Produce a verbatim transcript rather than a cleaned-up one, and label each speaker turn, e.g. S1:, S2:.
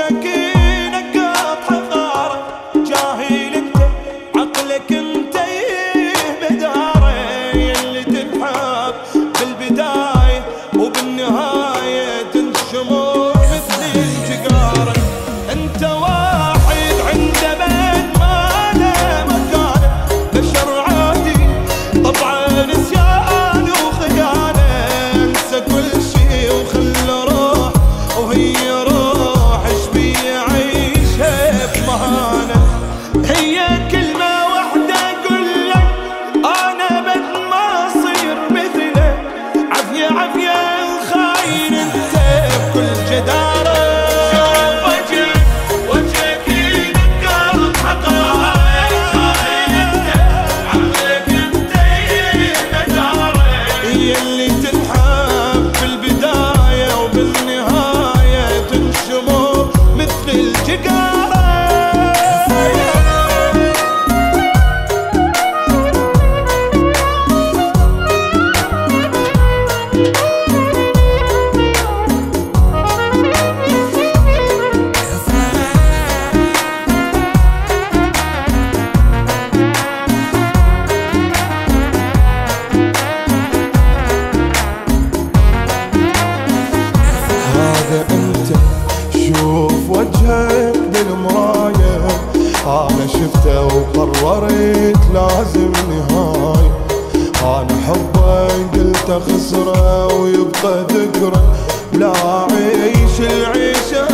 S1: مساكينك قط حقارة، جاهل انت عقلك انت بدارة، اللي تنحب بالبداية وبالنهاية تنشمر مثل الجقارة. انت واحد عنده بين ما له مكانه، بشر عادي طبعا نسيان وخيانة، انسى كل شي وخلى روح وهي روح ايش بيعيشها بمهانة. هي كلمة واحدة اقول لك انا بد ما اصير مثله، عافية عافية خاين انت بكل جدارة. شوف وجهك وجهك ينقر حقائق، خاين انت عقلك انت بدارة، هي اللي تنحب بالبداية وبالنهاية تنشمر مثل الجقارة. هذا انت شوف وجهك بالمراية، انا شفته وقررت لازم نهاية. انا حبك قلت خسره ويبقى ذكرى، لا اعيش العيشة